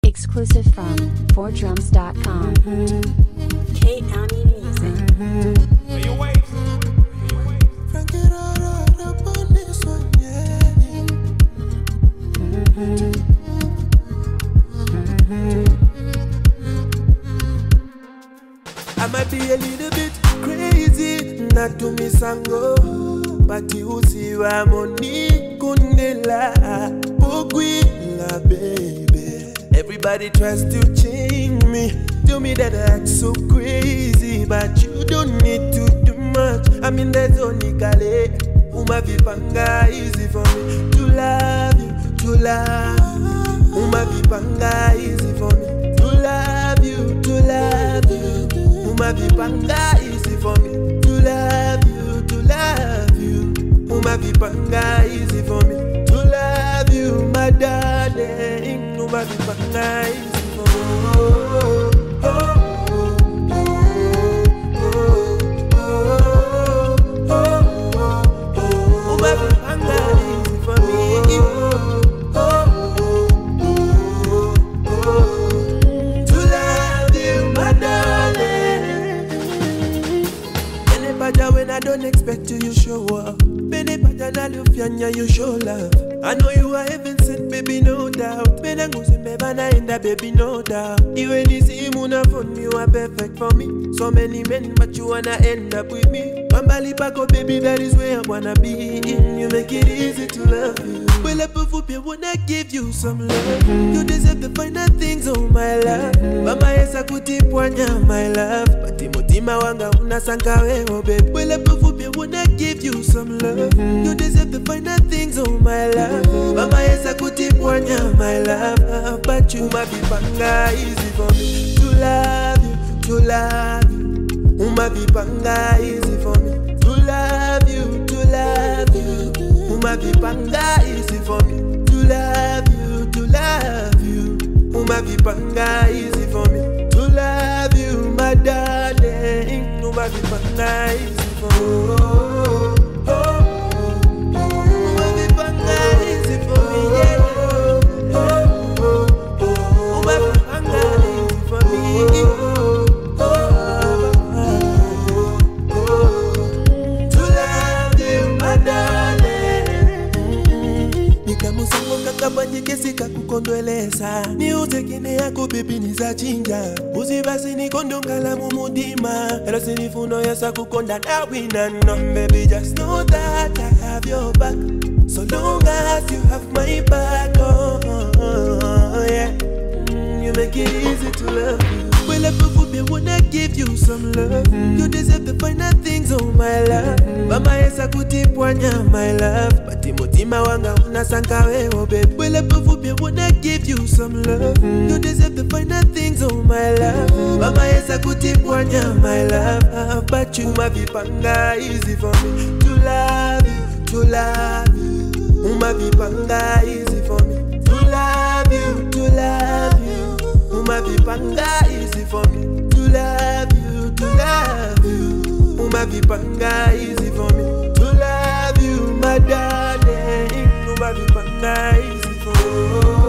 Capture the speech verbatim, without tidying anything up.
Exclusive from four drums dot com. K County Music. Hey, your waves. Frank it all out up on this one, yeah. I might be a little bit crazy, not to me sango, but you see why money kundela, pogwila baby. Everybody tries to change me, tell me that I act so crazy, but you don't need to do much. I mean there's only Kale, Uma Vipanga easy for me to love you, to love. Uma Vipanga easy for me to love you, to love you. Uma Vipanga easy for me to love you, to love you. Uma Vipanga easy for me to love you, my darling. Uma Vipanga easy for me. Oh, oh, oh, oh, oh, oh, oh, oh. Uma Vipanga easy for me. Oh, oh, oh, oh, oh. To love you, my darling. When I don't expect you, you show up. Bene patana lufyanya, you show love. I know you are heaven sent, baby, no doubt. Bene nguzi mebana enda, baby, no doubt. Even if you muna phone, you are perfect for me. So many men, but you wanna end up with me. Mambali pako, baby, that is where I wanna be. You make it easy to love you. Well, up of you wanna give you some love. You deserve the finer things, oh my love. Mama esa kutipwanya, my love. But mutima wanga unasanka wewe, baby. Well, up of you wanna give you some love. You deserve the finer things, oh my love. Mama esa kutipwanya, my love. But you ma vipanga easy for me to love you, to love you. Uma vipanga easy for me to love you, to love you. Uma vipanga easy for me to love you, to love you. Uma vipanga easy for me to love you, my darling. Uma vipanga easy for me. Oh, oh, oh, oh. Uma vipanga easy for me, yeah. Oh, oh, oh. Uma vipanga easy for me. Oh, oh, oh, oh. To love you, my darling. Nikamusango kakabanye sika kukondweleza. Ni utekine yako baby nizachinja. Usibasi nikondongala mumudima. Elo sinifuno yasa kukonda na winano. Baby just know that I have your back. So long as you have my back. Oh, oh, oh yeah. Mm, you make it easy to love you. Well, I prove me wanna give you some love. You deserve the finer things, oh my love. Mama esa kutipwanya, my love. But mutima wanga unasanka wewe, baby. Well, I prove me wanna give you some love. You deserve the finer things, oh my love. Mama esa kutipwanya, my love. But you ma vipanga easy for me to love you, to love you. Uma vipanga easy for me to love you, to love you. Uma vipanga easy for me to love you, to love you. Uma vipanga easy for me to love you, my darling. Uma vipanga easy for me.